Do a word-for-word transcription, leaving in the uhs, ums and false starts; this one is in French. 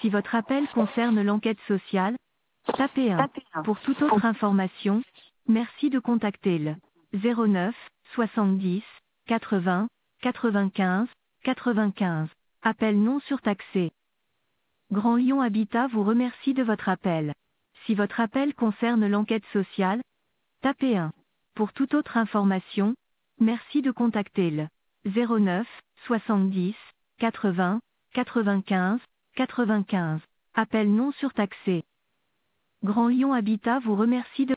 Si votre appel concerne l'enquête sociale, tapez un. Pour toute autre information, merci de contacter le zéro neuf soixante-dix quatre-vingts quatre-vingt-quinze quatre-vingt-quinze. Appel non surtaxé. Grand Lyon Habitat vous remercie de votre appel. Si votre appel concerne l'enquête sociale, tapez un. Pour toute autre information, merci de contacter le zéro neuf soixante-dix quatre-vingts quatre-vingt-quinze quatre-vingt-quinze. Appel non surtaxé. Grand Lyon Habitat vous remercie de